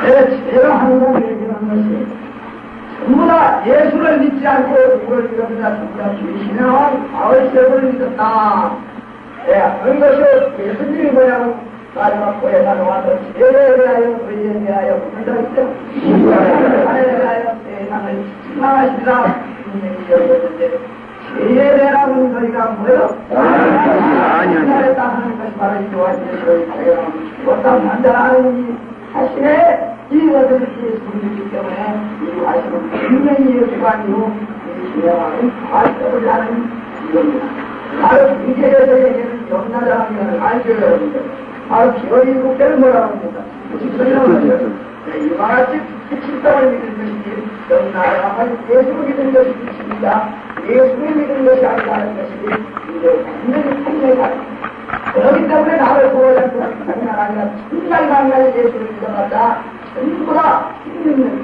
제가 항상 얘기하는 것이 전부 다 예수를 믿지 않고 누구를 믿었느냐 전부 다 귀신의 왕 바울세를 믿었다. 그런 것이 예수님이 뭐냐면 마지막 고해가 놓아서 죄에 대하여 의에 대하여 부르셨죠. 하나님에 대하여 세상을 신망하시리라 분명히 여겼는데 죄에 대한 저희가 뭐예요? 하나님에 따르는 것이 바로 이 요한계시록의 어떤 한자라는 자신의 이 모든 예수를 믿기 때문에 이 하시는 분명히 예수가 아니고 이 신앙은 발전을 하는 이겁니다. 바로 이제에서 얘기하는 염라자라는 것을 알죠, 여러분들. 바로 기어이 국대를 뭐라고 합니까? 직선이라고 하죠. 이와 같이 직성을 믿는 것이지 염라자라는 예수를 믿는 것이 있습니다. 예수를 믿는 것이 아니라는 것이 이제 완전히 판명이 다릅니다. 그렇기 때문에 나를 구원할 수가 장난 아니라 천날만날 예수를 믿어봤다. 전부 다 믿는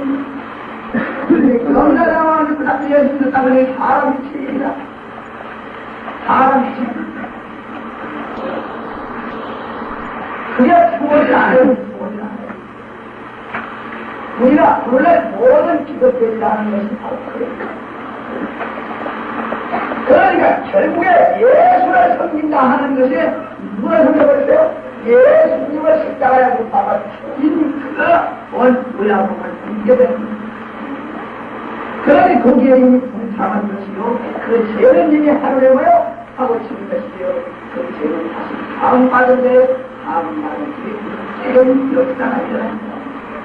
거예요. 염라자라는 그 예수 믿었다면 사람이 치입니다. 사람이 치입니다. 그게 구원이 아니에요. 구원이 아니에요. 우리가 원래 모든 기독교라는 것이 바로 그래요. 그러니까 결국에 예수를 섬긴다 하는 것이 누가 섬겨버렸어요? 예수님을 십자가에 못 박아 죽인 그 원의하고만 믿게 됩니다. 그러니 거기에 이미 동참한 것이요. 그 죄는 이미 하루에 뭐요? 하고 치는 것이요. 그 죄는 다시 다음 받은데 다음 받은 뒤에 지금 역사가 일어납니다.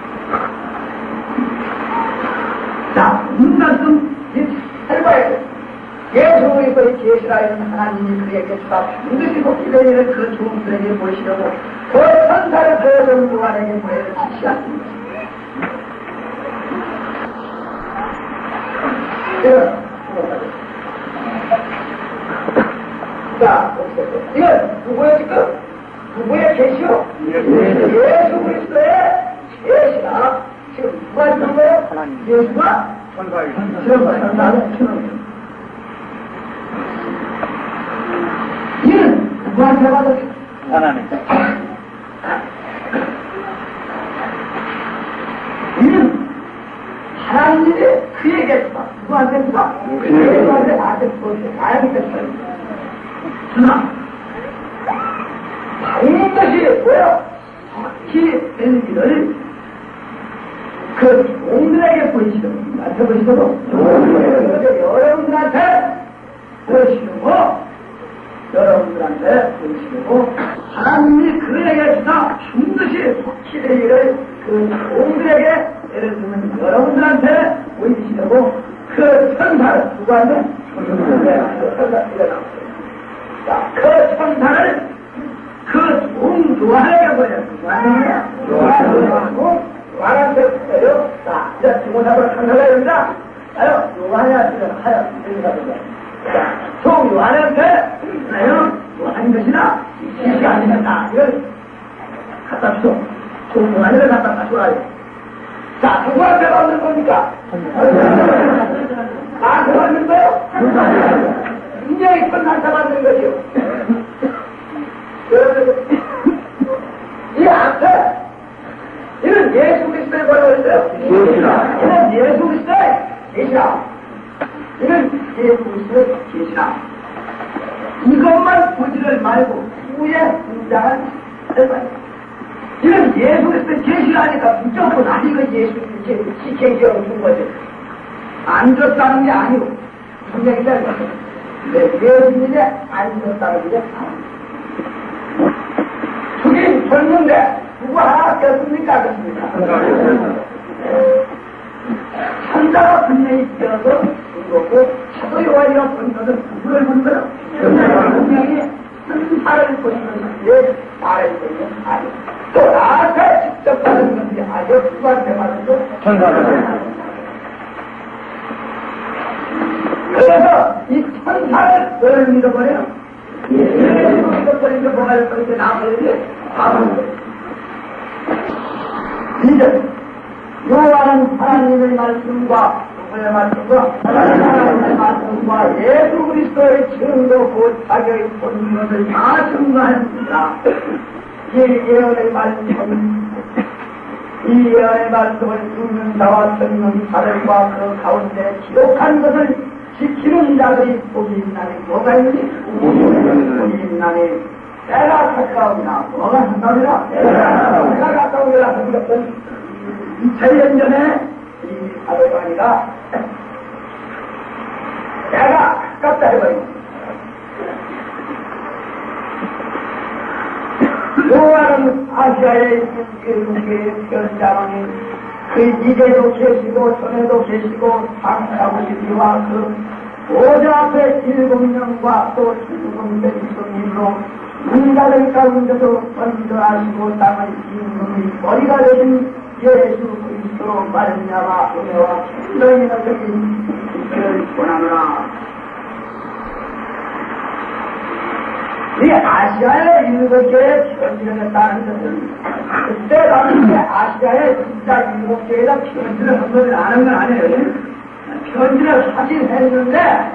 자, 말씀 잘 봐야 돼. 예수 그리스도의 계시라 있는 하나님이 그에게 주다 반드시 복지되는 그 종들에게 보시려고 그 천사를 그 정도관에게 보내를 지시하십니다. 자, 이건 누구의 지금? 누구의 계시요? 예수 그리스도의 계시라. 지금 누가 주는 거예요? 예수가 천사를 주는 거예요. 이는 누구한테 받았어? 하나님. 이는 하나님이 그에게 주다. 누구한테 주다? 예수한테 나한테 주었어요. 나에게 줬어요. 주나? 반드시 뭐야? 정확히 된 길을 그 종들에게 보이시도록 나한테 보이시도록 여러분들한테 보이시도록 여러분들한테 보이시고 하나님이 그에게 주사 반드시 확실히를 그 종들에게 예를 들면 여러분들한테 보이시고 그 천사를 누구한테? 천사가 일어났어요. 자, 그 천사를 그 종 요한에게 보여요. 요한한테 보여요. 자, 이제 디모데후서 천사가 됩니다. 아유, 요한이 지금 하여 인가 보자. 종 요한한테 요한인 것이나 지식이 아니겠다. 이걸 갖다 주소. 종 요한을 갖다 주라요. 자, 누구한테 받는 겁니까? 나한테 받는 거요? 인정이 끝나서 받는 것이요. 여러분, 이 앞에 이는 예수 그리스도의 뭐라고 했어요? 이는 예수 그리스도의 계시라. 이는 예수 그리스도의 계시라. 이것만 보지를 말고 후에 등장한 설명. 이는 예수 그리스도의 계시라니까 무조건 아니고 예수 그리스도의 지켜지어 준 거지. 안 줬다는 게 아니고 분명히 될 거죠. 예수님이 안 줬다는 게 아니고. 죽인 줬는데 누구 하나 꼈습니까? 그렇습니까? 천사가 분명히 뛰어서 준 거고 사도 요한이가 본 것은 누구를 본 거요? 분명히 천사를 본 것인데 말해주는 아니 또 나한테 직접 받은 것이 아니요 누구한테 받은 거? 천사를. 그래서 이 천사를 왜 믿어버려요? 예수를 믿어버리는 게 뭐가 될 거니까 나머지 받은 거예요. 이제 요한은 하나님의 말씀과 누구의 말씀과 하나님의 말씀과 예수 그리스도의 증거 곧 자기의 본 것을 다 증거했습니다. 이 예언의 말씀은 이 이의 말씀을 듣는 자와 듣는 자들과 그 가운데 기록한 것을 지키는 자들이 복이 있나니 뭐가 있니? 복이 있나니 내가 가까우나 뭐가 한다니라? 내가 가까우니라 하는 것은 2000년 전에 이 사도가 아니라 내가 가깝다 해버립니다. 요한은 아시아에 있는 일국의 현장에 그 이제도 계시고 전에도 계시고 상하우시리와 그 보좌 앞에 7명과 또 7명된 성인으로 인간의 가운데서 선전하시고 땅의 임금의 머리가 되신 예수 그리스도로 말미암아 은혜와 평강이 넘쳐진 있기를 원하노라. 이 아시아의 7개의 편지를 했다는 것은 그때 당시에 아시아의 진짜 7개에다 편지를 한 것을 아는 건 아니에요. 편지를 하긴 했는데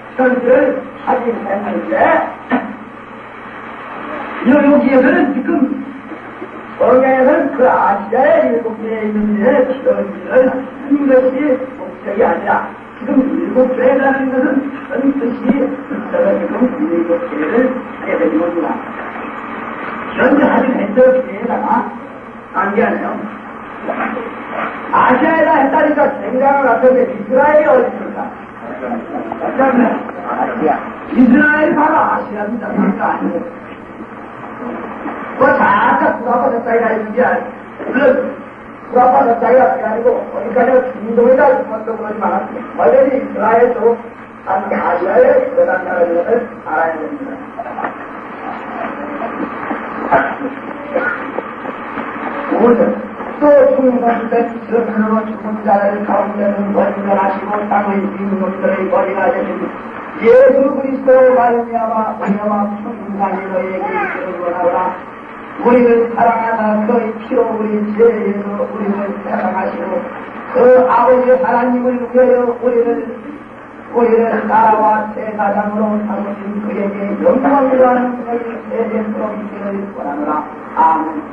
여기에서는 지금 성경에서는 그 아시아의 7개에 있는 편지를 하는 것이 목적이 아니라 지금 7개라는 것은 큰 뜻이 제가 지금 7개를 하게 된 겁니다. 현재 하긴 했죠. 개에다가 관계하네요. 아시아에다 했다니까 생각을 하는데 이스라엘이 어디 있을까? 이스라엘이 바로 아시아입니다. 그러니까 아니에요. 뭐 자자 구라파졌다기가 있는 게 아니에요. 물론 구라파졌다기가 아니고 어디까지나 중동에다 있었던 그러지 말았어요. 완전히 이스라엘도 한 아시아의 대단 나라인 것을 알아야 됩니다. 오늘 또 충분한 때 스스로 죽은 자를 가운데는 번전하시고 땅의 임금들의 머리가 되신 예수 그리스도 말미암아 은혜와 평강이 너희에게 있기를 원하노라. 우리를 사랑하사 그의 피로 우리 죄에서 우리를 사랑하시고 그 아버지 하나님을 위하여 우리를 나라와 제사장으로 삼으신 그에게 영광을 하는 그의 세대스러운 있기를 원하노라. 아멘.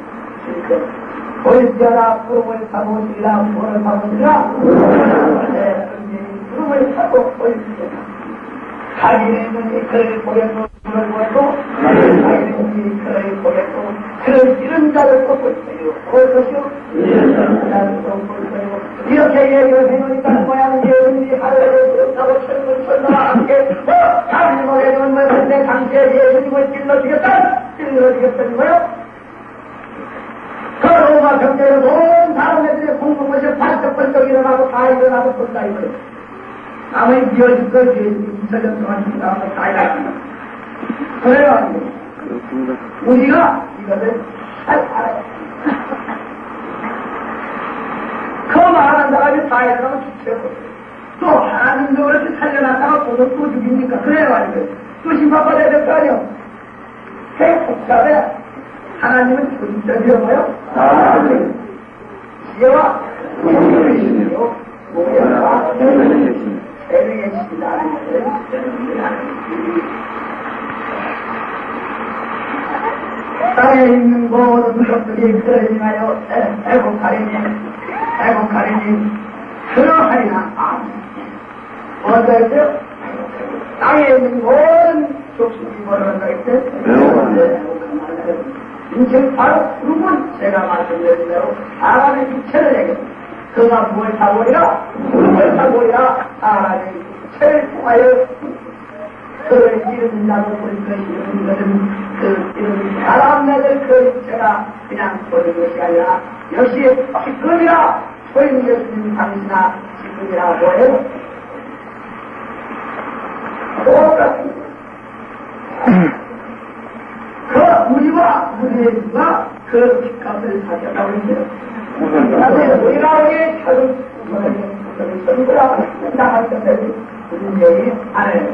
볼지어라 구름을 타고 오시리라. 구름을 타고 오시리라. 네, 구름을 타고 오시리라. 자기의 눈이 그를 보겠고 눈을 보겠고 자기의 눈이 그를 보겠고 그를 찌른 자를 또 볼 것이요. 볼 것이요. 이렇게 얘기를 해놓으니까 모양은 예수님이 하늘을 부른다고 철문 철다와 함께 하나님의 눈을 본데 당시에 예수님을 찔러주겠다는 거요. 그 로마 경제로 온 다른 애들의 공동못이 발떡발떡 일어나고 다 일어나고 본다 이거예요. 남의 미워질 걸 20년 동안 죽다가 다 일어납니다. 그래요. 우리가 이것을 잘 알아요. 그 말하는 사람이 다 일어나면 죽죠. 또 하나님도 그렇게 살려놨다가 또 죽이니까 그래요. 아니고요. 또 심판받아야 될 거 아니에요. 되게 복잡해. 하나님은 존재지어봐요. 지혜와 공의이시요 모여와 애매해지시다는 것을 땅에 있는 모든 것들이 그러지마요. 애국하리니 그러하리나. 아멘. 뭐한다 했어요? 땅에 있는 모든 족속이 뭐라고 한다 했어요? 인생 바로 구름은 제가 말씀드린 대로 사람의 육체를 얘기해. 그가 무엇을 타고리라? 구름을 타고리라. 사람의 육체를 통하여 그를 이루는 자도 볼 것이니 이것은 그 이루는 사람들 그 육체가 그냥 보는 것이 아니라 역시 지금이라 소인 예수님 당신아 지금이라 뭐해요? 똑같습니다. 그 우리와 우리가 그 빚값을 사셨다고 했어요. 그래서 우리가 우리의 작은 구원을 선거라 나갈 때까지 무슨 얘기 안 해요.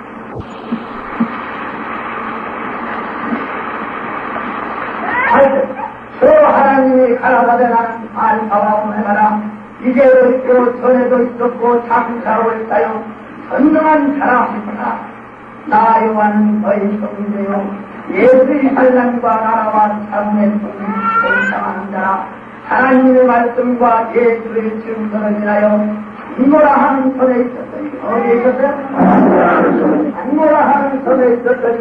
하여튼 저 하나님이 가라사대 나는 알파와 오메가라. 이제도 있고 전에도 있었고 장사로 했다요. 선정한 사람이구나. 나 요한은 너희 성인되요 예수의 환란과 나라와 참의 통일을 상하는 자라. 하나님의 말씀과 예수의 증거를 인하여 안모라 하는 선에 있었더니 어디에 있었어요? 안모라 하는 선에 있었더니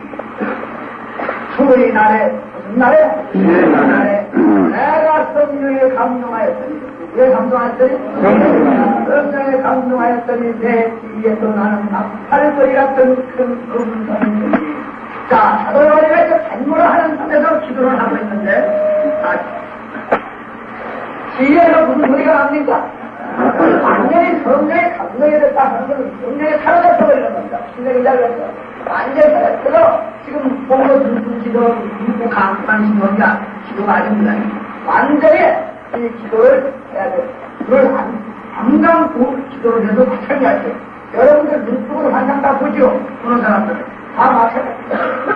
주의 날에 무슨 날에? 주의 날에 내가 성령에 감동하였더니 왜 감동하였더니? 성령에 감동하였더니 내 귀에서 나는 나팔소리 같은 큰 음성이 자, 사도요한이가 이제 안모라 하는 선에서 기도를 하고 있는데 귀에서 무슨 소리가 납니까? 완전히 성령에 감동이 됐다 하는 건 성령에 사라졌어 버리는 겁니다. 신령이 잘렸어. 완전히 사라졌어. 지금 보고 듣는 기도, 듣고 강한 기도가 기도가 아닙니다. 완전히 이 기도를 해야 돼. 그걸 한강 기도를 해서 마찬가지야 돼. 여러분들 눈뜨고 한강 다 보죠? 그런 사람들은. 다 마찬가지야.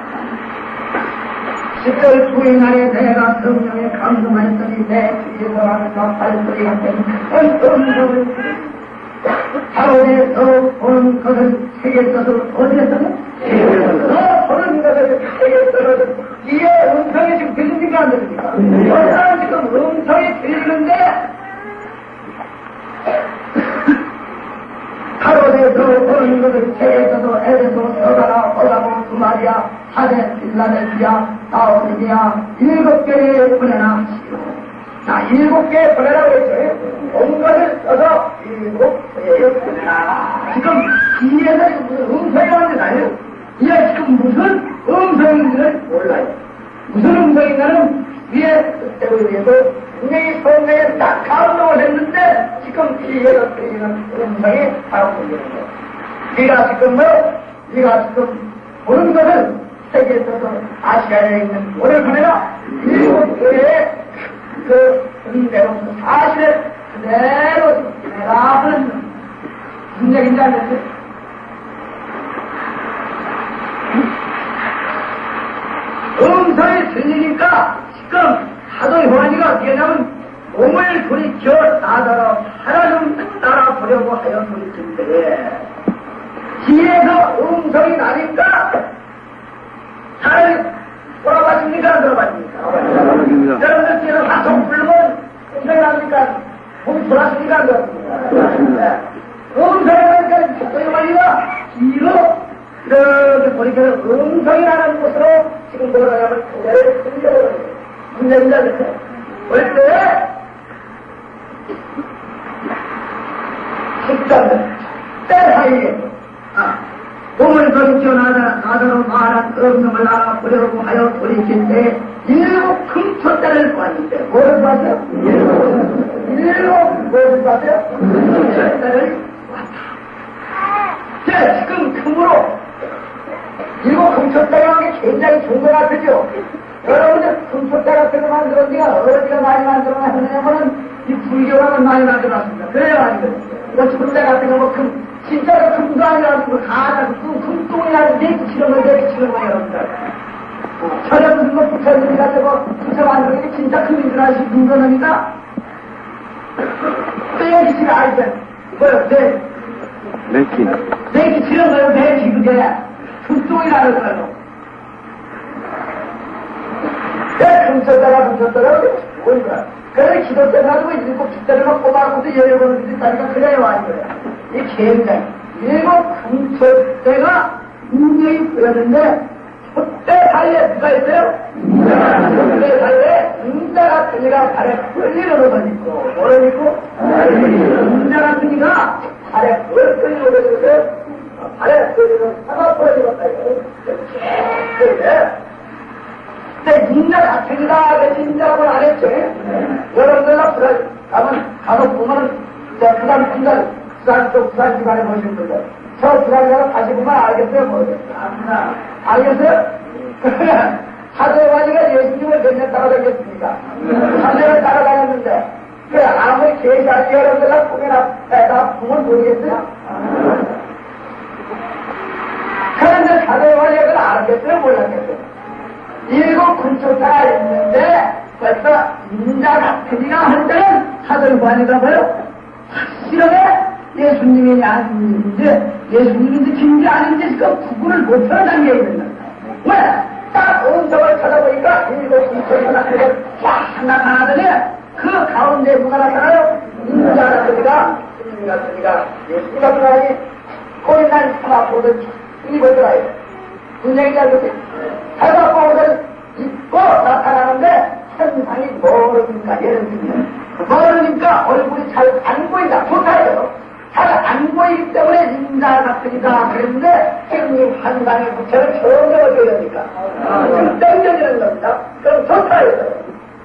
10절 주의 날에 내가 성령에 감동하였더니 내 귀에서 하는 나팔소리 같은 음성을 사원에서 보는 것을 세계 것을 어디에서는? 세계에서 보는 것을 세계에서는 이에 음성이 지금 들립니까 안 들립니까? 여기서 지금 음성이 들리는데 사원에서 보는 것을 세계에서도 에베소, 서가나, 호라모, 두마리아, 하데, 필라델피아, 사오디니아 7개의 보내나 자, 7개 보내라고 했죠. 온 것을 써서 7개의 보내라. 지금 이에서 무슨 음성이 왔는지 아니에요? 이게 지금 무슨 음성인지를 몰라요. 무슨 음성인가는 위에 뜻대로 위해서 분명히 성경에 딱 감동을 했는데 지금 이에서 들리는 음성이 바로 들리는 거예요. 네가 지금 네가 지금 보는 것을 세계에서도 아시아에 있는 오늘 보내라 7개의 그 은대로 사실을 그대로 내가 하는 무슨 얘기인지 알겠어요? 음성이 들리니까 지금 사도 요한이가 어떻게 하냐면 몸을 돌이켜 나더러 하나님 따라 보려고 하여 돌이킨데 뒤에서 음성이 나니까 사람이 돌아봤습니까? 안 돌아봤습니까? 여러분들 뒤에서 화통 불면 음성이 납니까? 몸이 돌았습니까? 안 돌았습니까? 음성이 나니까 사도 요한이가 뒤로 이렇게 보니까 음성이 나는 곳으로 지금 뭐라냐면 그대를 흔들어버려요. 문제입니다. 볼 때, 식전들, 때 사이에, 몸을 돌이켜 나더러 말한 음성을 알아보려고 하여 돌이킬 때, 7 금초대를 보았는데, 뭐를 보았어요? 7 뭐를 보았어요? 금초대를 보았다. 자, 지금 금으로, 7 금초대라는 게 굉장히 좋은 것 같으죠? 여러분들 금초대 같은 거 만들었는 게 어디가 많이 만들어놨느냐면은 이 불교가는 많이 만들어놨습니다. 그래요, 아니면 이거 금대 같은 거 뭐 진짜로 금도 아니라 그 가짜 금똥이라는 내기치는 거 내기치는 거예요, 여러분들. 저녁 무슨 거 붙여있는 거 같은 붙여 만드는 게 진짜 금인 줄 아시는 분들입니다. 내기치가 아니죠. 뭐요, 내기치는 거예요, 내기 그게. 금똥이라는 거예요. 금쳤다가 보니까 그래 기도 때 가지고 7주때를 뽑아놓고도 10번을 듣다니까 그래요 아니고요. 이 굉장히 7 금쳤때가 분명히 보였는데 그때 사이에 누가 있어요? 그때 사이에 인자 같은 이가 발에 끌리는 옷을 입고 뭐를 입고? 인자 같은 이가 발에 끌리는 옷을 입고 발에 끌리는 사과포를 입었다 이거 그래 근데 인자 같은 이가 인자라고 안 했죠. 여러분들 가서 보면은 부산 집안에 보시는 분들 저 부산에서 다시 보면 알겠어요? 모르겠어요? 알겠어요? 사도요한이가 예수님을 몇 년 따라다녔습니까? 3년을 따라다녔는데 그래 아무리 계시하지 여러분들 보면 나 보면 모르겠어요? 그런데 사도요한이가 그걸 알았겠어요? 몰랐겠어요? 7 군초가 있는데 벌써 인자 같은 이가 할 때는 사도요한이가 뭐요? 확실하게 예수님이 아닌지 예수님인지 진지 아닌지 그 구분을 못 하는 단계에 있는 거예요. 왜? 딱 언덕을 찾아보니까 일곱 이천이 쫙 나타나더니 그 가운데 누가 나타나요? 인자 같으니까 스님 같으니까 예수님 같으니 꼬리난 사마포를 입어들어요. 분명히 잘 보세요. 사마포를 입고 나타나는데 현상이 모르니까 예를 들면 모르니까 얼굴이 잘 안 보인다. 좋다해요. 잘 안 보이기 때문에 인자 같으니까 그랬는데 형님 환상의 부처를 처음 배워줘야 되니까 지금 땡겨지는 겁니다. 그럼 좋다해요.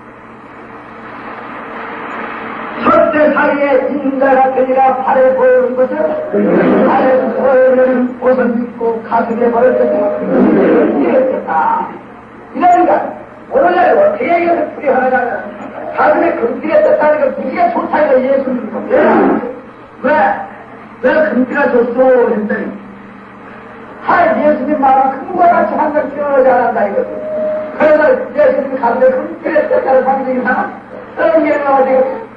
첫째 사이에 인자 같으니까 발에 보이는 것을 발에 보이는 옷을 입고 가슴에 보일 것을 이랬겠다. 이러니까 오늘날 어떻게 이것을 풀이하느냐면 가슴에 금띠가 떴다는 건 무지가 좋다 이거 예수님이고 왜 금띠가 좋소 했더니 예수님 말은 금과 같이 항상 기원하지 않았다 이거지. 그래서 예수님이 가슴에 금띠가 떴다는 상징이 이상한 이해가 어디가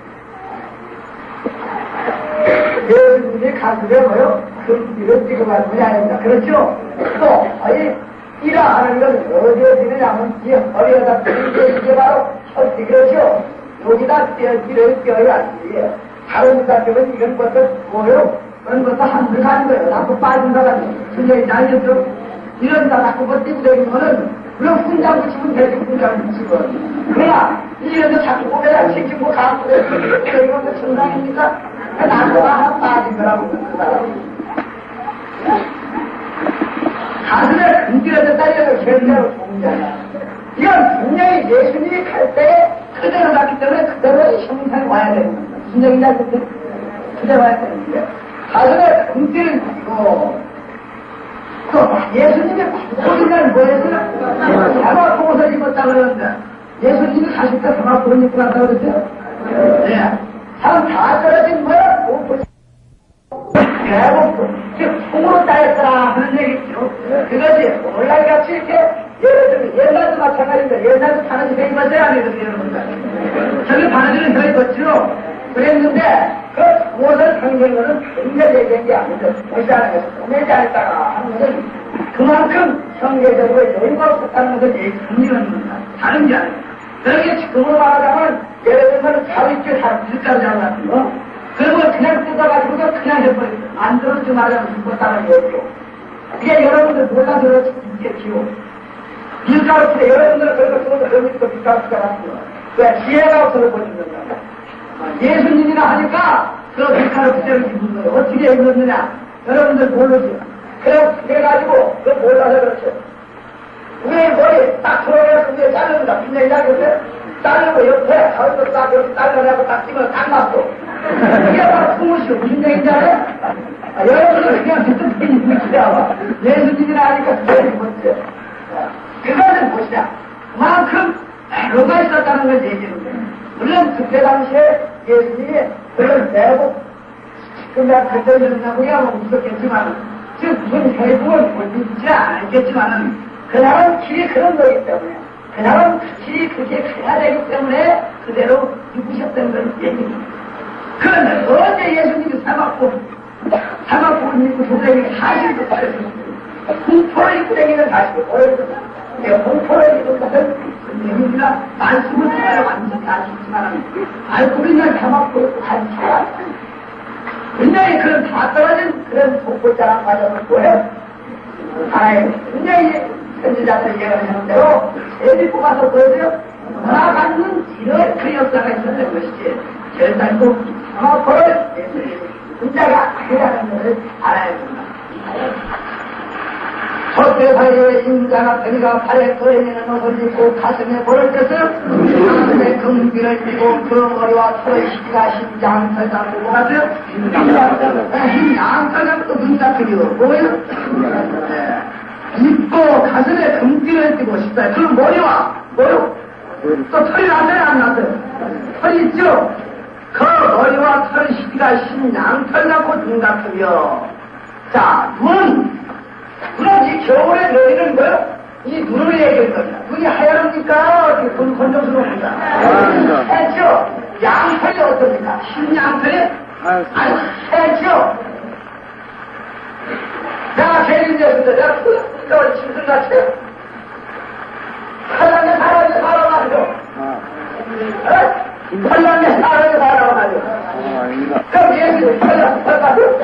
예수님이 가슴에 뭐요? 금띠를 띄고 가는 게 아닙니다. 그렇죠? 또 이라 하는 건 어디에 지느냐면 이 허리에다 이게 바로 혈띠 그렇죠? 여기다 띠를 띄어야지. 다른 사람은 이건 벌써 뭐요? 이건 벌써 한두 가는 거예요. 자꾸 빠진 사람이 순전히 알겠죠? 이런다 자꾸 뭐 띄고 다니는 거는 그냥 훈장 붙이면 되지 훈장 붙이면. 그러나 이런데 자꾸 보면 시키고 가고 이런 거 정상입니까? 나도가 하나 빠진 거라고 그 사람이. 가슴에 금기가 됐다 이런 현재로 동자야. 이건 분명히 예수님이 갈 때 그대로 갔기 때문에 그대로 형상이 와야 되는 겁니다. 무슨 얘기인지 알겠죠? 그대로 와야 되는데 가슴에 금기를 띄고 또 예수님이 옷을 뭐였어요? 사막 옷을 입었다 그러는데 예수님이 가실 때 사막 옷을 입고 갔다 그랬어요? 네. 사람 다 떨어진 뭐야? 대부분 즉 통으로 따였더라 하는 얘기죠. 그것이 오늘날같이 이렇게 예를 들면 옛날도 마찬가지입니다. 옛날도 바느질 배 입었어야 안 해도 여러분들. 저기 바느질은 더 입었죠. 그랬는데 그 옷을 상징하는 거는 굉장히 얘기한 게 아니죠. 옷이 안 해서 꾸미지 않았다가 하는 것은 그만큼 성계적으로 여유가 없었다는 것을 상징하는 겁니다. 다른 게 아니에요. 그렇게 지금으로 말하자면 예를 들면 자위줄 밀가루 장 같은 거 그리고 그냥 뜯어가지고서 그냥 해버려요. 안 들어주지 말라고 죽었다는 얘기죠. 이게 여러분들 몰라서 그렇지 있겠지요. 밀가루 풀에 여러분들은 그런 거 쓰면서 여기서 밀가루 풀에 같은 거. 왜? 지혜가 없어서 못 입는 거야. 예수님이나 하니까 그 밀가루 풀을 입는 거예요. 어떻게 입었느냐? 여러분들 모르죠. 그래가지고 그거 몰라서 그렇죠. 위에 머리 딱 들어가서 위에 자릅니다. 분명히 나겠어요? 자르고 옆에 가운데 딱 여기 잘라내고 딱 끼면 딱 맞고. 이게 바로 풍무시오. 무슨 얘기인지 알아요? 여러분들 그냥 듣는 분이 무시하고 예수님이라 하니까 제일 멋져. 그거는 무엇이냐? 그만큼 배로가 있었다는 걸 얘기하는 거예요. 물론 그때 당시에 예수님이 그걸 내고 그냥 그때 일어나고야 뭐 무섭겠지만 지금 무슨 회복을 보여주지 않겠지만은 그날은 길이 그런 거기 때문에 그날은 길이 그게 가야 되기 때문에 그대로 입으셨다는 걸 얘기합니다. 그런데 어제 예수님이 사막복을 입고 도대체 사실도 그랬습니다. 공포를 입고 다니는 사실도 그랬습니다. 공포를 입은 것은 선생님이나 말씀을 통하여 완전히 아시지만 알고 있는 사막복을 관찰 굉장히 그런 다 떨어진 그런 복고자랑 과정을 보여 하나의 굉장히 선지자들 얘기하는 대로 제일 뽑아서 보여줘요. 나가는 길을 그 역사가 있었던 것이지 절단도 사막복을 문자가 아니라는 것을 알아야 된다. 첫째 사이에 인자가 그리가 발에 거리는 옷을 입고 가슴에 볼을 떼서 가슴에 금귀를 띠고 그 머리와 털의 시기가 심장털 잡고 가서 심장털 잡고 눈잡히기도 뭐예요? 입고 가슴에 금귀를 띠고 싶다. 그 머리와 뭐요? 또 털이 나서요 안 나서요? 털이 있죠? 그 머리와 털의 시기가 심장털 잡고 눈잡히며 자 눈은 이 겨울에 내리는 거요? 이 눈을 얘기하는 겁니다. 눈이 하얗습니까? 어떻게 눈 건조스러웁니다. 했죠? 양털이 어떻습니까? 흰 양털이? 아니, 했죠? 내가 괜히 내는데 내가 그걸 짐승같이 털났네, 사람이 살아가 말이야. 그럼 예수님이 털났어.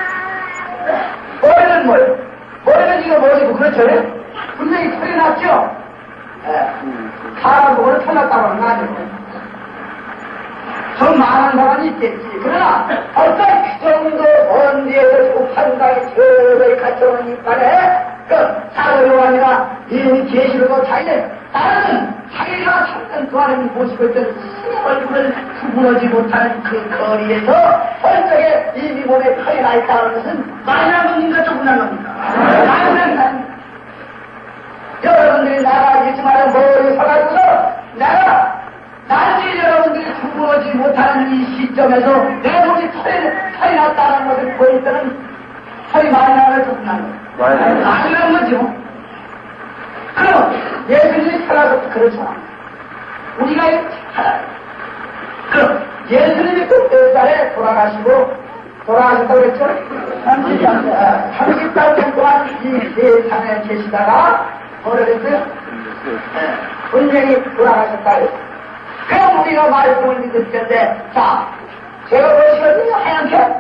머리는 뭐예요? 머리는 이거 뭐지고, 그렇죠? 분명히 털이 났죠? 예. 사람 보고는 털났다고 하는 거 아니에요. 좀 많은 사람이 있겠지. 그러나 어떤 그 정도 먼 데에서 판당이 저기 갇혀오는 이빨에 그 사고로 아니라 이름이 계시로도 자기는 나는 자기가 참는 그 하나님 모시고 있던 신의 얼굴을 구분하지 못하는 그 거리에서 벌떡에 이미 몸에 털이 나 있다는 것은 말이나 겁니까 조금나 겁니까? 말이나 여러분들이 나가 있지만 머리 서가지고서 내가 나중에 여러분들이 구분하지 못하는 이 시점에서 내 몸이 털이 났다는 것을 보일 때는 털이 많이 나는 조금 나는 거예요. 많이 나는 거죠. 그럼 예수님이 살아서 그렇잖아. 우리가 살아요. 그럼 예수님이 그 뼈살에 돌아가셨다고 그랬죠? 30달 동안 이 세상에 계시다가 뭐라 그랬어요? 분명히 돌아가셨다 그랬어요. 그럼 우리가 말씀을 믿을 텐데, 자, 제가 보시거든요, 하얀게?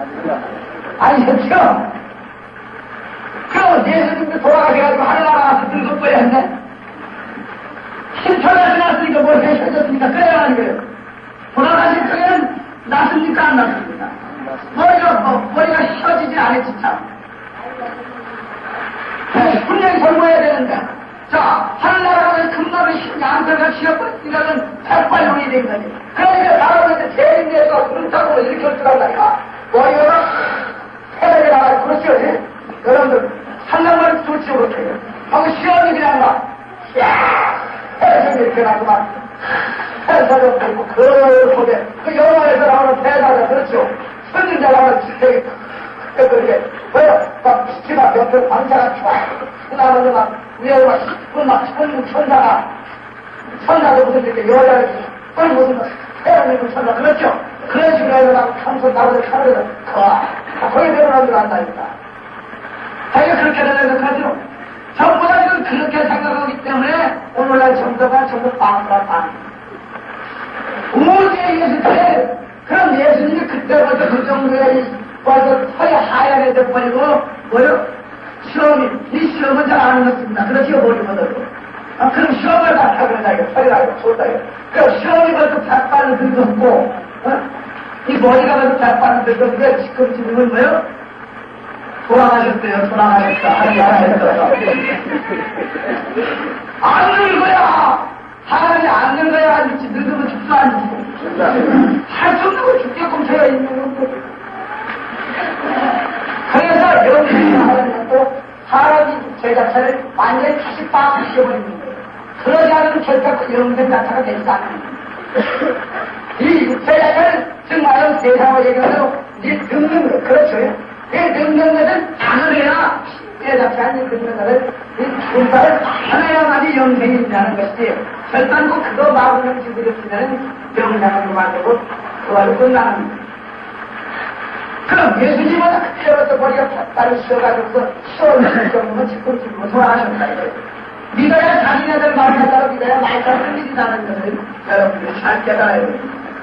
아니셨죠? 그럼 예수님도 돌아가셔가지고 하늘나라 가서 늙어버려 했네? 신천에 지났으니까 뭘 해주셨습니까? 그래야 하는 거예요. 돌아가실 적에는 났습니까? 안 났습니까? 머리가 휘어지지 않았지, 참. 분명히 설모해야 되는데, 자, 하늘나라가 금방에 양털가 휘어버리니까는 백발용이 된 거지. 그러니까 나라가 대인대에서 그렇다고 이렇게 어떡한다니까? 머리가 해석에 나가고 그렇죠? 여러분들, 상당만 좋지 못해요. 하고 시험이 그냥 막, 해석이 이렇게 나고 막, 해석이 되고, 그렇게, 그 영화에서 나오는 대사가 그렇죠? 선진자가 하면 되게 그렇게, 막, 피치가 옆에 광자가 쫙 나오는데 막, 위에 막, 천사도 무슨 이렇게 여자를, 무슨 태어나는 천사, 그렇죠? 그런 식으로 해서 막, 참선 나오는 카드를, 거기 내려놓은 줄 안다니까. 자기가 그렇게 생각하죠? 전부 다 지금 그렇게 생각하기 때문에 오늘날 정도가 전부 빵빵빵. 우주에 예수 때, 그럼 예수님이 그때부터 그 정도에 와서 털이 하얗게 돼버리고, 이 시험은 잘 안 넣습니다. 그렇지요, 머리 못하고. 그럼 시험을 다 타그러다, 이거, 털이 나고, 쏟다, 이거. 그럼 시험이 벌써 백발을 늙었고, 이 머리가 벌써 백발을 늙었고, 왜 지금 지금은 뭐요? 돌아가셨어요, 돌아가셨다. 안 늙어야! 사람이 안 늙어야 하지, 늙으면 죽도 안 죽고. 할 수 없는 거 죽게끔 되어 있는 거고. 그래서 여기 하나님은 사람이 제 자체를 완전히 다시 빠뜨려버리는 거예요. 그러지 않으면 결코 영생 자체가 되지 않는 거예요. 이 육체 자체를 정말로 세상을 얘기하면 늙는 거예요. 그렇죠? 이 늙는 것은 당연해야 내 자체가 늙는 것을 이 분사를 당해야만이 영생이 있다는 것이지 결단코 그거 마구는 지들이 없으면 영생을 그만두고 그걸로 끝나는 거예요. 그럼 예수님은 그때부터 머리가 팍다리 씌어가지고서 시원한 정도면 지금 소화하셨다 이거예요. 믿어야 자기네들 말한다고 믿어야 말처럼 믿는다는 것을 여러분들이 잘 깨달아야 됩니다.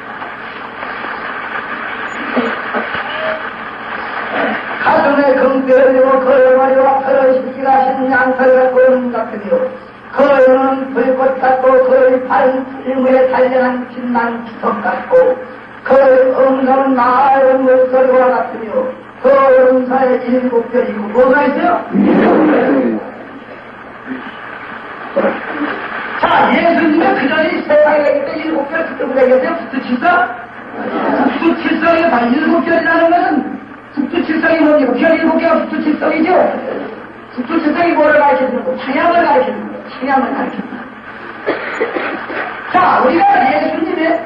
가슴에 금별이요 거여머리와 털어시기가 하신 양털과 고름 같으며 거여는 불꽃 같고 거의 바른 일무에 달려난 빛난 기석 같고 그 음성은 나의 목소리와 같으며 그 음사에 7별이 있고 뭐가 있어요? 자, 예수님은 그전에 세상에 계실 때 7별 붙어보자겠어요? 붙어칠성? 붙어칠성이 바로 7별이라는 것은 붙어칠성이 뭡니까? 별 7개가 붙어칠성이죠? 붙어칠성이 뭐를 가르쳐주는 거? 찬양을 가르쳐주는 거. 찬양을 가르쳐주는 거. 자, 우리가 예수님의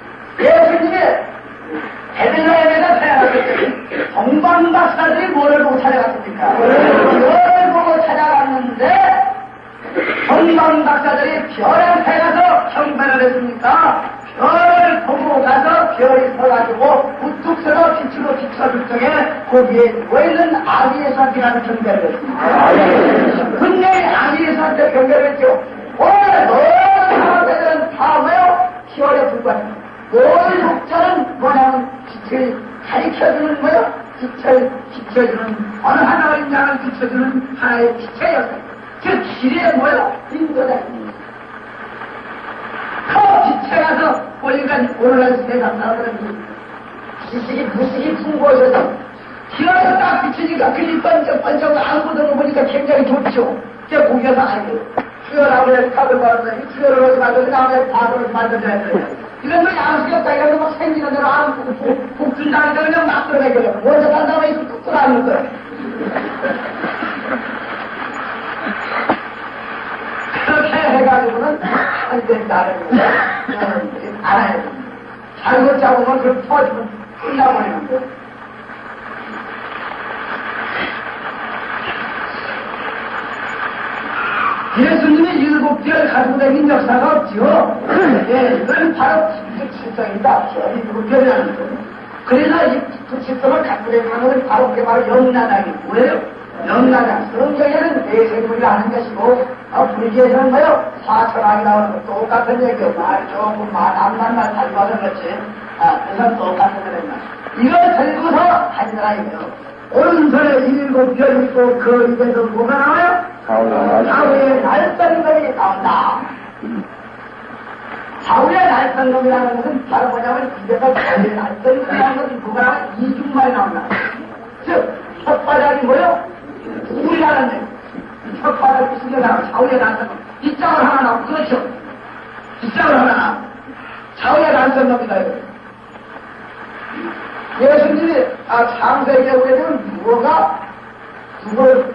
베들레헴에서 태어났을 동방박사들이 뭐를 보고 찾아갔습니까? 별을 보고 찾아갔는데 동방박사들이 별한테 가서 경배를 했습니까? 별을 보고 가서 별이 서가지고 우뚝 서서 빛으로 비춰줄 적에 거기에 누워있는 아기예수한테라는 경배를 했습니다. 분명히 아기예수한테 경배를 했죠. 오늘 모든 사람들은 다 뭐요? 10월에 불과합니다. 뭘 독자는 뭐냐면 빛을 가리켜주는 거요. 빛을 비춰주는 어느 하나의 양을 비춰주는 하나의 빛의 역할. 그 길에 뭐요? 인도다. 그 빛에 가서 보니까 오늘날 세상 사람들은 지식이 무식이 풍부해져서 길어서 딱 비치니까 그리 번쩍번쩍 아무것도 보니까 굉장히 좋죠. 제 보기에서 아니에요. 수혈하고 해서 탑을 받았더니 수혈을 하지 말고 그 다음에 밥을 만들어야 돼요. 이런 거 양식이 없다. 이런 거 막 생기는 대로 복 준다는 거 그냥 막 들어가게 먼저 간 다음에 이거 뚝 들어가는 거예요. 그렇게 해가지고는 안 된다는 거예요. 알아야 됩니다. 잘못 잡으면 그걸 터지면 끝나버리는 거예요. 예수님이 7개를 가지고 다닌 역사가 없지요. 예, 이건 바로 칠성이다. 7개라는 거예요. 그래서 이 칠성을 갖고 다니는 것은 바로 그게 바로 영나당이 뭐예요? 영나당. 성경에는 내세물이 하는 것이고, 불교에서는 뭐요? 사천왕이 나오는 거 똑같은 얘기요. 말 조금 안 만날 가지고 하는 거지. 그래서 똑같은 거랍니다. 이걸 들고서 하니라 이거요. 오른손에 7별 있고 그 입에서 뭐가 나와요? 좌우의 날성검이 나온다. 좌우의 날성검이라는 것은 바로 뭐냐면 입에서 좌우의 날성검이라는 것은 뭐가 나와요? 이중말이 나온다. 즉 혓바닥이 뭐요? 우리라는 데 혓바닥이 숨겨나와 좌우의 날성검. 이쪽으로 하나 나오고 그렇죠. 이쪽으로 하나 나오고 좌우의 날성검이다 이거예요. 예수님이 창세기에 오게 되면 누굴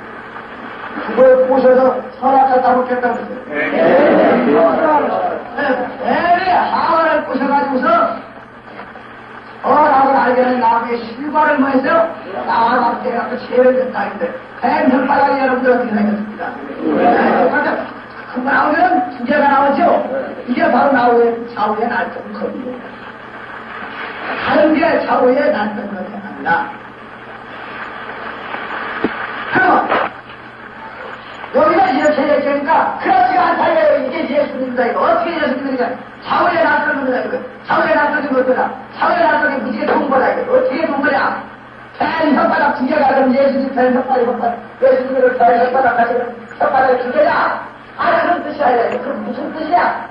보셔서 선악과 따먹겠다고 했어요. 에리 하와를 꼬셔가지고서 선악을 알게는 나무에 실과를 뭐 했어요? 나와 함께 해갖고 죄를 졌다 했는데 뱀혈바닥이 여러분들 어떻게 생겼습니까? 큰 거 나오면 두 개가 나오죠? 이게 바로 좌우의 날성검이에요. 다른 게 좌우에 날성검이 아니라 그럼 여기가 이렇게 얘기하니까 그렇지가 않다 이거예요. 이게 예수님이다 이거. 어떻게 예수님이니까 좌우에 날성검이다 이거. 좌우에 날성검이 어떠냐. 좌우에 날성검이 무지개 좋은 거다 이거. 어떻게 좋은 거냐. 펜 혓바닥 두 개가 그럼 예수님 펜 혓바닥 예수님을 펜 혓바닥 가지고 혓바닥 두 개냐. 그런 뜻이 아니라 이거. 그럼 무슨 뜻이야.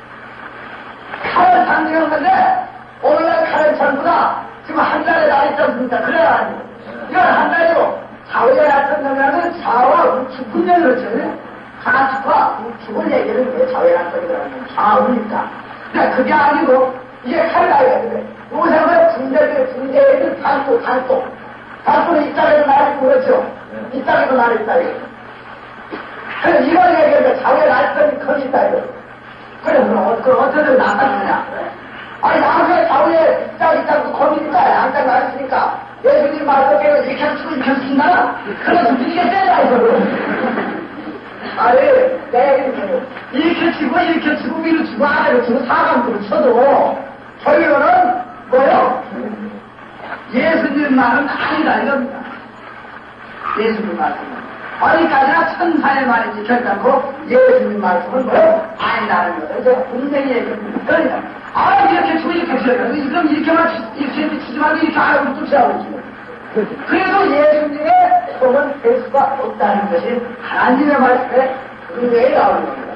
칼을 상징하는 건데 오늘날 칼을 çal구나. 지금 한 달에 나 있지 않습니까? 그래야 아니고. 이건 한 달이고, 좌우에 날성검이라는 좌와 우측 분명히 그렇죠. 하측과 우측을 얘기하는 게 좌우에 날성검이라는 건 좌우니까. 근데 그게 아니고, 이게 칼을 알겠는데, 요새는 군대에는 단도 이따위로 날있고 그렇죠. 이따위로 날있다 이거. 그래서 이걸 얘기하면 좌우에 날성이 커진다 이거. 그래, 그럼 어떻게 나타나냐. 아니, 나중에 좌우에 있다고 거미니까, 양딱 나있으니까, 예수님 말씀대로 이렇게 치고 이렇게 친다? 그래서 이게 세다, 이거를. 아니, 내 얘기는 이렇게 치고, 위로 치고, 아래로 치고, 사감으로 쳐도, 결국은, 뭐요? 예수님 말은 아니다, 이겁니다. 예수님 말씀은. 어디까지나 천사의 말인지 결단코 예수님 말씀은 뭐요? 아니라는 거예요. 제가 분명히 얘기합니다. 그러니까, 이렇게 치고 이렇게 치어요. 그럼 이렇게만, 이렇게 치지 말고 이렇게 알고 쫓아오고 있어요. 그래도 예수님의 손은 될 수가 없다는 것이 하나님의 말씀에 분명히 나오는 겁니다.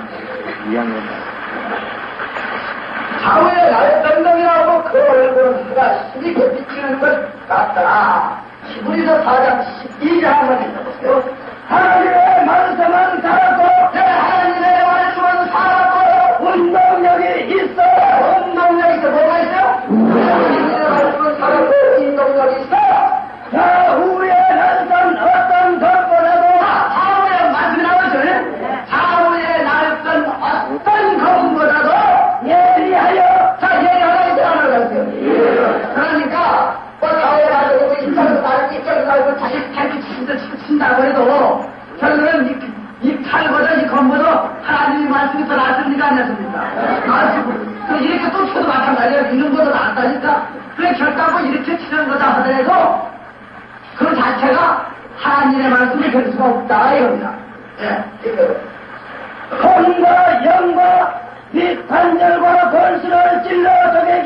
좌우에 나의 덤덤이라고 그 얼굴은 그가 힘있게 비치는 것 같더라. 히브리서 4장 12절 한번 읽어보세요. 하나님의 말씀은 살았고, 하나님의 말씀은 살았고, 운동력이 있어. 운동력이 있어. 뭐가 있어요? 하나님의 말씀은 살았고, 운동력이 있어. 좌우의 날선 어떤 것보다도, 좌우의 말씀이 나오죠. 좌우의 날선 어떤 것보다도 예리하여. 자, 예리하다 이제 하나 갔어요. 그러니까, 좌우의 날선 이쪽으로 날고 자기 친다고 해도 결국은 이 칼보다 이 검보다 하나님이 말씀이 더 낫습니까? 안 낫습니까? 낫습니다. 이렇게 또 쳐도 마찬가지예요. 이런 것도 낫다니까. 그래 결단고 이렇게 치는 거다 하더라도 그 자체가 하나님의 말씀이 될 수가 없다 이겁니다. 예, 이거. 혼과 영과 빛 단절과 벌수를 찔러 적에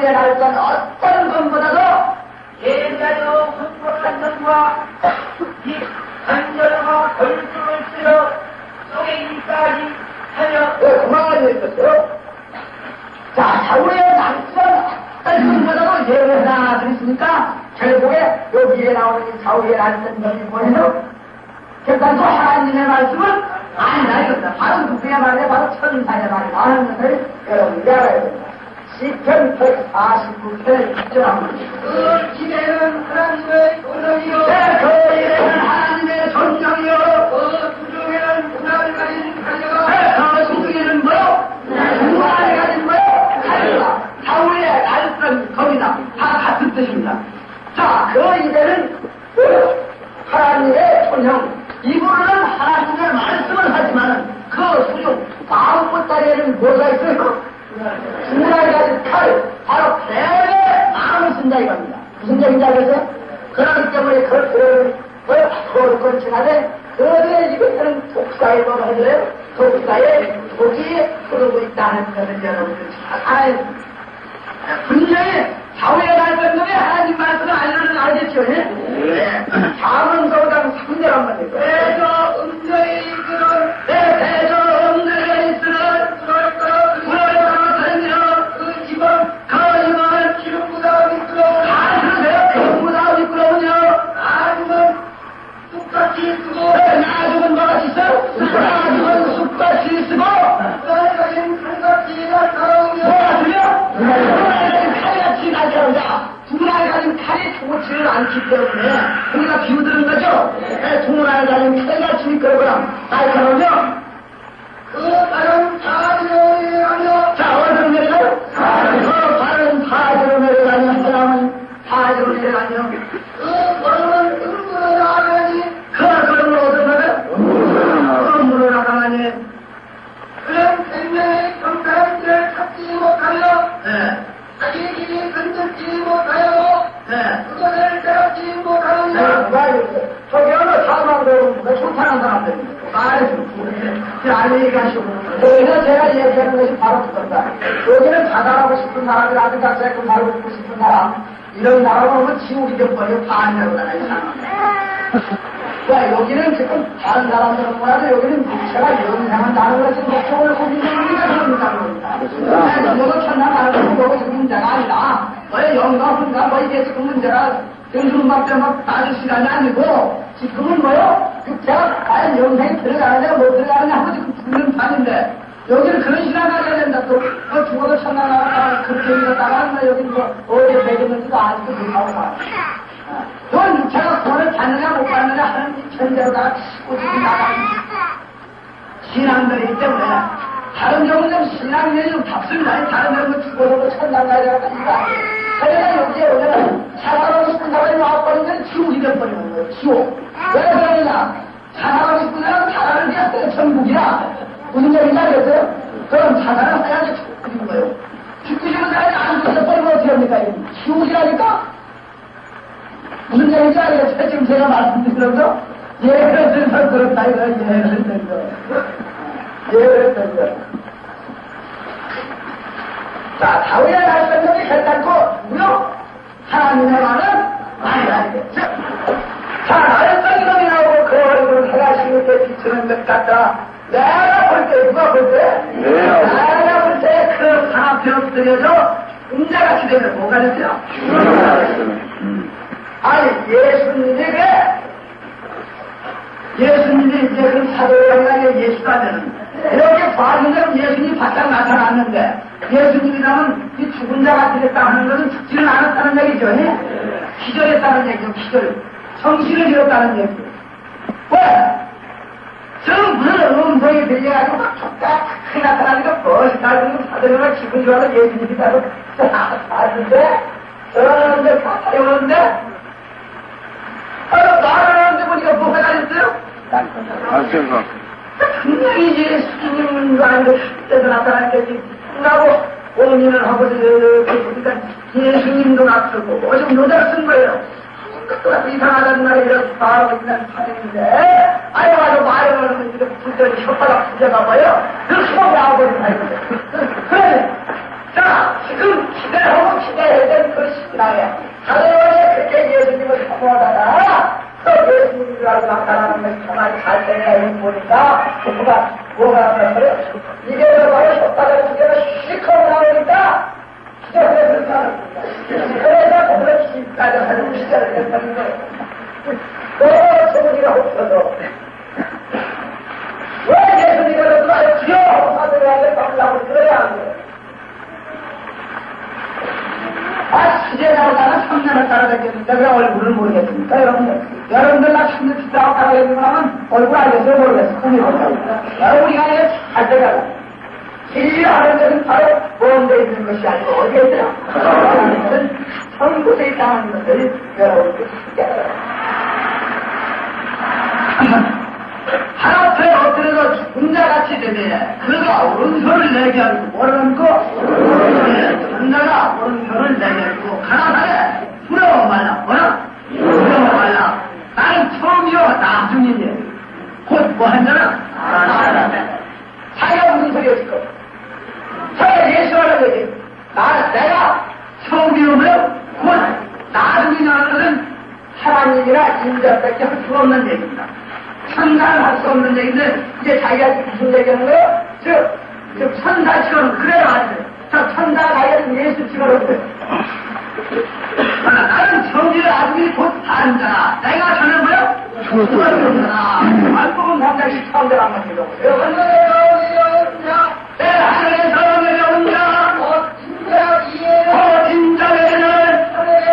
날 어떤 것보다도 옛날로 hun복한 것과 이 간절과 걸음을 쓰여 속에 이까지 하여 그만하게 했었어요. 자, 사울의 낙선 어떤 것보다도 예외나 그랬습니까? 결국에 여기에 나오는 이 사울의 낙선 것이 뭐예요? 결단도 하나님의 말씀은 아니다 이겁니다. 바로 누구의 말이에요? 바로 천사의 말이에요. 하는 것을 여러분이 알아야 됩니다. 시편 149편을 입증합니다. 그 기대는 하나님의 존령이요. 그 일에는 하나님의 존령이요. 그 수중에는 문화를 가진 칼려가. 그 수중에는 뭐요? 문화를 가진 뭐요? 칼려가. 사울의 날선 겁니다. 다 같은 뜻입니다. 자, 그 입에는 하나님의 존령. 이분은 하나님의 말씀을 하지만 그 수중 마음보따리에는 뭐가 있어요? 문화를 가진 칼, 바로 배에 마음을 쓴다 이겁니다. 무슨 얘기인지 알겠어요? 그렇기 때문에 그것을 그걸 지나되 그들의 입에서는 독사에 뭐가 해줘요? 독사에 독이 흐르고 있다는 것을 여러분들 잘 알아야 됩니다. 분명히 사회에 갈던 놈이 하나님 말씀을 알겠죠? 네. 자문서당 3절 한번 해요. 대저 음녀의 이끄는 대저 음녀의 이끄는 그 집은 기름보다 미끄러 아주세요. 기름보다 미끄러우냐 아주면 쑥같이 쓰고 나중은 뭐같이 있어요? 나중은 쑥같이 쓰고 나중은 칼같이 날카로우며 뭐같으며 칼같이 날카로우냐 두문알 가진 칼이 좋지를 않기 때문에 우리가 비우드는 거죠. 두문알 가진 칼같이 미끄러우냐 날카로우며 그 바른 사지로 내려가며 자 어디로 내려가요? 그 바른 사지로 내려가며 사람은 사지로 내려가며 그 걸음은 음으로 나가니 그 걸음을 어디로 나가요? 음으로 나가니 그런 생명의 경사를 찾지 못하여 자기 길이 건졌지 못하여 그것을 깨닫지 못하느냐 저기 어느 사망도 출판한 사람들입니다. 말해주고 알 얘기하시고 여기는 제가 얘기하는 것이 바로 그겁니다. 여기는 자살하고 싶은 사람이 아주 각자의 살고 싶고 싶은 사람 이런 사람을 보면 지옥이 돼버려 반대로 나가는 사람. 자, 여기는 지금 다른 사람들은 뭐라도 여기는 육체가 영생을 나는 것이 목적을 고민하는 게 그런 겁니다. 이거는 천당하는 거고 지금 문제가 아니라 왜 영광인가 뭐 이게 지금 문제가 영수음악때 막 따질 시간이 아니고 지금은 뭐요? 육체가 과연 영생이 들어가느냐 못 들어가느냐 하고 지금 죽는 판인데 여기는 그런 시간 가야 된다. 또 죽어도 천당 나가다가 그렇게 믿었다가 여기 뭐 어디에 배겼는지도 아직도 못하고 가. 또 육체가 구원을 받느냐 못 받느냐 하는 이 천대로다가 치고 지금 나가는 신앙들이기 때문에 다른 경우는 신앙면이 좀 답습니다. 다른 경우는 죽어서도 천당 가야 되니까 이거 아니에요. 그러나 여기에 오면 살아가고 싶은 사람이 와버리면 지옥이 돼버리는 거예요. 지옥. 왜 그러느냐? 살아가고 싶은 사람은 살아를 위해서 천국이야. 무슨 얘기인지 알겠어요? 그럼 살아를 해야지 죽는 거예요. 죽고 싶은 사람이 안 죽어버리면 어떻게 합니까? 지옥이라니까? 무슨 얘기인지 알겠어요? 지금 제가 말씀드리면서 예를 들어서 그렇다 이거 예를 들어서 예를 들어서 자, 다윗의 말씀이 결단코 누구요? 하나님의 말은 아니다 이겠죠. 자, 날성이 놈이 나오고 그 얼굴은 해가 시밑에 비추는 것 같다. 내가 볼 때, 누가 볼 때? 내가 볼 때 그 상황처럼 들여져 음자같이 되면 뭐가 됐어요? 아니, 예수님이 이제 그 사도행전에 예수가 되는 이렇게 봤는데 예수님이 바짝 나타났는데 예수님이라면 이 죽은 자가 되겠다 하는 것은 죽지는 않았다는 얘기죠. 기절했다는 얘기죠. 기절. 정신을 잃었다는 얘기죠. 왜? 저는 무슨 음성이 들려가지고 막 촉각 크게 나타나니까 멋있다. 사도행전에 기분 좋아서 예수님이라고 봤는데 저는 이제 가까이 오는데 말을 하는데 보니까 뭐가 다녔어요? 알겠어. 분명히 예수님과 때도 나타났겠지. 나고 고민을 하고 보니까 예수님도 낯설고 좀 여자를 쓴 거예요. 그것도 이상하다는 말에 이렇게 말하고 있는 판인데 아유 아주 말을 하면 이렇게 불더니 혓바닥 풀려가 봐요. 그렇게 나와버리는 거예요. 그래 자, 지금 기대하고 기대해야 될 그 신앙에 하늘에 그렇게 예수님을 사모하다가 또 예수님이라고 나타나는 것이 정말 잘 생각해 보니까 뭐가 나타나요? 이게 바로 셨다가 두개가 시커먼 나오니까 기대해 그렇게 하는 겁니다. 그래서 오늘 지금까지 하는 시대를 했다는 거예요. 너무 소문이가 없어서 왜 예수님을 그렇게 주여 하늘에 가려고 그래야 하는 거예요. 시제 나오다가 3년을 따라다녔는데 왜 얼굴을 모르겠습니까, 여러분들? 여러분들 나 3년 지나고 따라다니면 얼굴 알겠어요, 모르겠어요? 여러분, 우리가 이게 잘 돼가고. 진리하는 것은 바로 보험되어 있는 것이 아니고 어디에 있어요? 천국에 있다는 것을 여러분들 깨달아요. 하나님의 엎드려서 죽은 자같이 되네. 그가 오른손을 내게 하고 모르는 거, 전자가 오른손을 내게 하고 가나다래 부러워 말라. 뭐라? 부러워 말라. 나는 처음이요 나중이니. 곧 뭐 한다나? 자기가 무슨 소리였을 거? 자기가 예수하는 거지. 내가 처음이요 뭐요? 곧 나중이냐는 것은 하나님이나 인자밖에 할 수 없는 얘기입니다. 천사를 할 수 없는 얘기인데, 이제 자기가 무슨 얘기하는 거예요? 즉, 천사처럼, 그래요, 안 돼. 천사가 자기가 예수처럼 그래. 나는 정지를 아들이 곧 사는 자라. 내가 저는 뭐요? 죽었는 자라. 말복은 남자씩 처음대로 안 맞추려고. 내 하늘에서 내려온 자, 진짜에는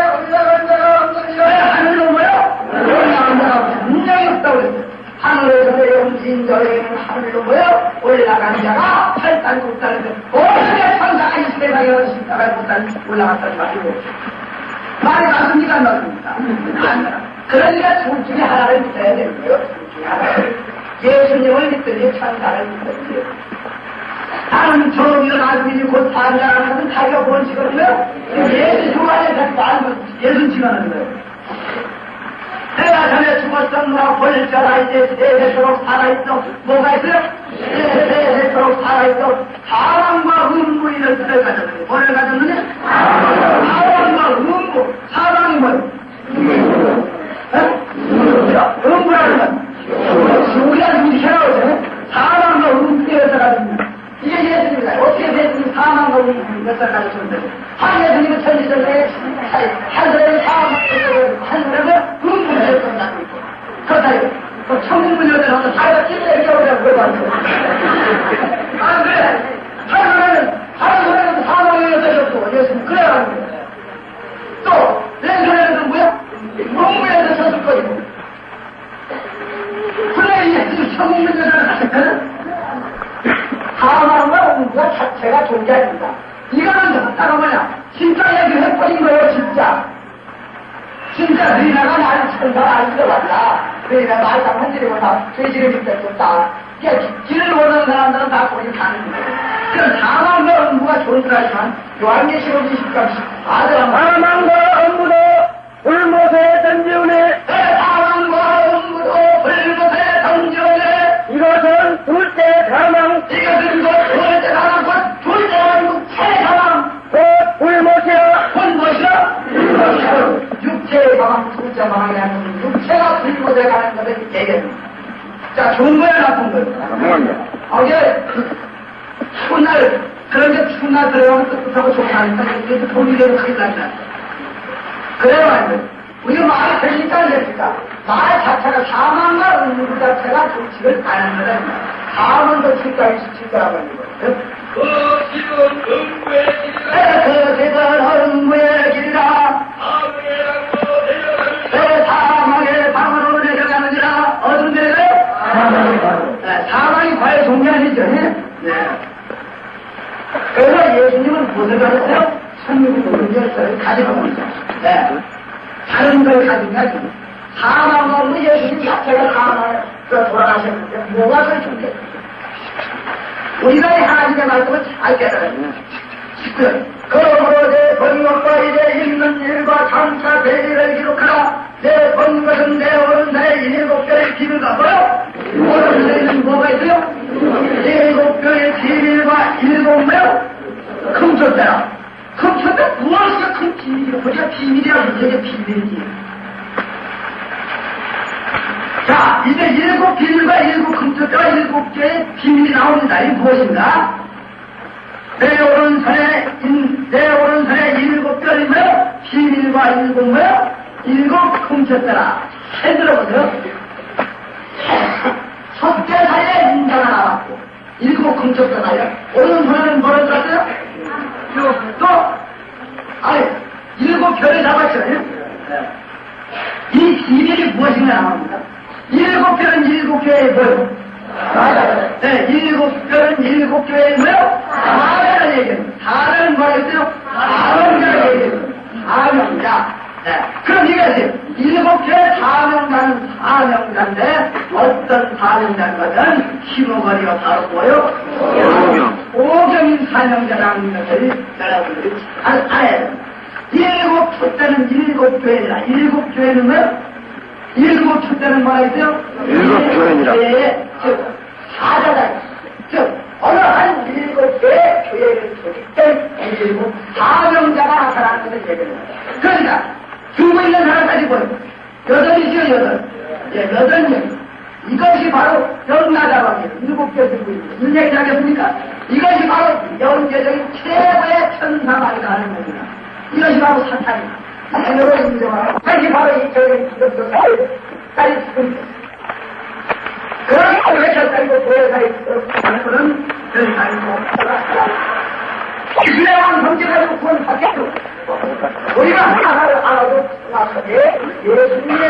내 하늘로 뭐요? 올라간 자가 분명히 없다고 그랬어요. 하늘에서 내려온 진저에는 하늘로 모여 올라간 자가 8단 9단에서 오늘의 천사가 이 세상에 오는 십자가에 9단 올라갔다는 말이고 말이 맞습니까? 안 맞습니까? 그러니까 둘 중에 하나를 믿어야 되는 거예요. 둘 중에 하나를. 예수님을 믿든지 천사를 믿든지. 나는 저기로 나중에 곧 사는 자라는 것은 자기가 뭔 직업이에요? 예수 주관에 대해서 알면 예수 직관하는 거예요. 내가 전에 죽었었노라 벌져라 이제 세세토록 살아있어. 뭐가 있어요? 세세토록 살아있어. 사랑과 음부인을 들어가졌느냐? 뭐를 가졌느냐? 사랑과 음부. 사랑이 뭐예요? 음부라는 건 우리가 무시하라고 그러잖아요. 사랑과 음부에서 가졌느냐? 이게 예수님이다. 어떻게 예수님이 사랑과 음부에서 가졌는데 예수님은 천지전에 한 사람이 사랑과 한 사람은 음부에서 가졌고 있고 그렇다. 천국문 여자는 자기가 찔러 얘기하고 물어봤는데 아 그래. 다른 소리는 사랑의 여자였고 예수님 그래야 하는 거예요. 또 왼손에는 뭐야? 음부에서 섰을 거고 그래 예수님 천국문 여자를 가졌거든. 사망과 음부가 자체가 존재합니다. 이거는 따로 뭐냐? 진짜 얘기해버린 거예요, 진짜. 진짜 너희나가 나를 천사가 안 들어봤다. 너희나 말도 안 드리고 다 죄지를 믿었다. 길을 모르는 사람들은 다 거기 가는 거예요. 그럼 사망과 음부가 존재하지만 요한계시록 20장 4절 사망과 음부도 불못에 던지우네. 사망과 음부도 불못에 던지우네. 이것은 둘째 사망. 이것은 둘째 사망, 곧 둘째 왕국 최사망. 곧 불못이라. 불못이라. 육체의 사망, 둘째 사망이라는 것은 육체가 불못에 가는 것을 얘기합니다. 자, 좋은 거야, 나쁜 거야? 어제 추날, 그런데 추날 들어가면 뜻하고 좋다니까 이게 돈이 되면 큰일 난다. 그래요, 안 돼. 우리가 말이 되니까 안 됩니까? 말 자체가 사망과 음부 자체가 조치를 안 한다. 사망은 더 칠까지 칠까라고 하는 거예요. 지금 음부의 길이라. 음부의 길이라. 사망의 방으로 내려가느니라. 어디로 내려가요? 사망이 과연 종교아니죠? 네. 그래서 예수님은 무엇을 가졌어요? 천국을 가졌어요. 가지고 있죠. 네. 다른 걸 가진 게 아니고 사망 없는 예수님 자체가 사망을 돌아가셨는데 뭐가 그 중요해요? 우리가 하나님의 말씀을 잘 깨달아야 돼요. 그러므로 내 번것과 이제 있는 일과 장차 대리를 기록하라. 내 번것은 내 오른손에 7개의 기밀과 뭐요? 오른손에는 뭐가 있어요? 7개의 기밀과 7 뭐요? 금숫대라. 비밀이지. 자, 이제 일곱 비밀과 일곱 금토와 일곱 개의 비밀이 나오는 날이 무엇인가? 내 오른손에 일곱 별이며 비밀과 일곱 뭐요? 일곱 금토더라. 해 들어보세요. 첫째 사이에 인자가 나왔고 일곱 금토더라요. 오른손에는 뭐라 들었어요? 또 아니 일곱 별을 잡았잖아요. 이 비밀이 무엇인가 나옵니다. 일곱 별은 일곱 개의 뭐요? 네, 일곱 별은 일곱 개의 뭐요? 사명자를 얘기합니다. 사명은 뭐라 했어요? 사명자를 얘기합니다. 사명자. 네. 그럼 이것이 일곱 개의 사명자는 사명자인데 어떤 사명자인가는 힘어거리가 바로 뭐요? 오경인 사명자라는 것을 여러분들이 잘 알아야 됩니다. 일곱 첫째는 일곱 교회니라. 일곱 교회는 뭐요? 일곱 첫째는 뭐라 했어요? 일곱 교회니라. 즉 사자다. 즉 어느 한 일곱 개의 교회를 조직된 일곱 사명자가 나타나는 것을 얘기합니다. 그러니까 들고 있는 사람까지 보여. 여덟이죠, 여덟. 예, 8명. 이것이 바로 영나자왕이에요. 7개 들고 있는. 무슨 얘기 하겠습니까? 이것이 바로 영계적인 최고의 천사마리가 하는 겁니다. 이것이 바로 사탄입니다. 하늘로 인정하고, 이것이 바로 이 교회의 기독교 사회까지 지금 그러니까 왜 절단이고 교회사에 하는 것은 절단이고 신뢰왕 성질가지고 구원받겠죠. 우리가 하나를 알아도 정확하게 예수님의